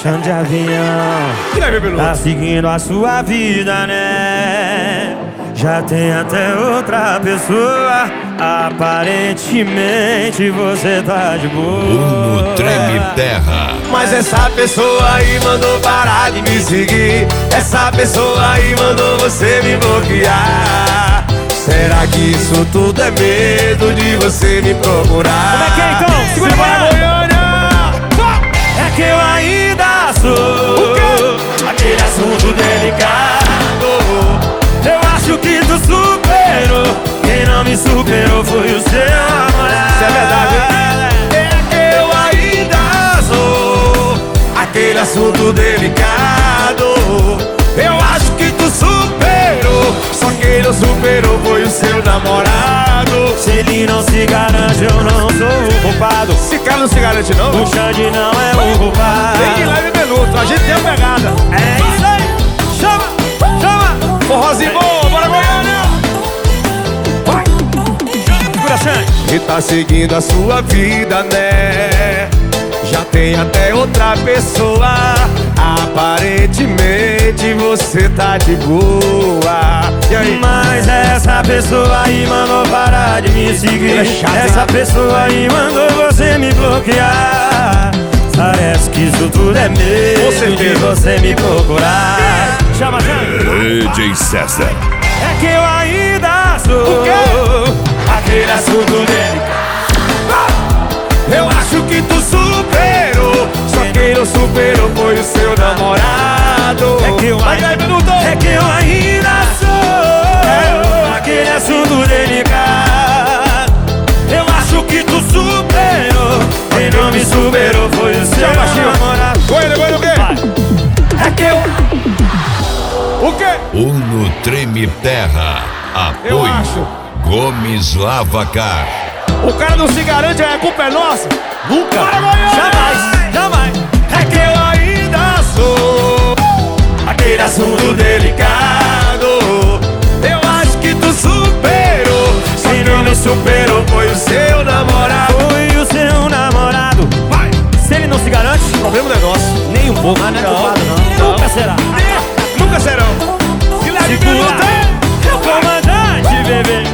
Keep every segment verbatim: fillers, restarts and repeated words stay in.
Xande Avião tá seguindo a sua vida, né? Já tem até outra pessoa. Aparentemente você tá de boa. Uno Treme Terra. Mas essa pessoa aí mandou parar de me seguir. Essa pessoa aí mandou você me bloquear. Será que isso tudo é medo de você me procurar? Como é que é então? Segura para Goiânia! É que eu ainda sou aquele assunto delicado. Eu acho que tu superou. Quem não me superou foi o seu namorado. Isso é verdade, hein? É que eu ainda sou aquele assunto delicado. Eu acho que tu superou. Só quem não superou foi o seu namorado. Se ele não se garante, eu não sou o culpado. Esse cara não se garante não? O Xande não é o culpado. Tem de leve minuto, a gente tem a pegada. É isso aí. Chama, chama. Forrozinho bom, bora Goiânia! Vai. Segura, Xande. E tá seguindo a sua vida, né? Já tem até outra pessoa. Aparentemente você tá de boa. E aí? Mas essa pessoa aí mandou parar de me seguir. É chato, essa hein? pessoa aí mandou você me bloquear. Parece que isso tudo é medo de você me procurar. Chama, chama. D J César. É que eu ainda sou O quê? aquele assunto dele. Eu acho que tu superou. Só quem não superou foi o seu namorado. É que eu Vai, ainda, vai, minuto. é que eu ainda sou aquele assunto delicado. Eu acho que tu superou. Quem não me superou foi o seu namorado. Goiânia, Goiânia, o quê? É que eu... O quê? Uno Treme Terra. Eu Apoio acho. Gomes Lavacar. O cara não se garante, a culpa é nossa. Nunca, Bora, Goiânia! jamais, jamais. É que eu ainda sou aquele assunto delicado. Eu acho que tu superou. Só quem não me superou foi o seu namorado. Foi o seu namorado. Vai! Se ele não se garante, O problema não é nosso. nem um pouco. Mas não é culpado, não. Nunca será. Nunca serão. E lá de minuto, Segura, comandante, bebê.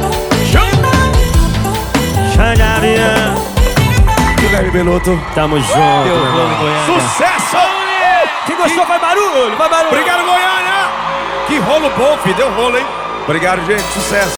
Xande Avião. Guilherme Beloto. Tamo junto, meu irmão. Sucesso! Quem gostou faz barulho, faz barulho. Obrigado, Goiânia! Que rolo bom, filho. Deu rolo, hein? Obrigado, gente. Sucesso.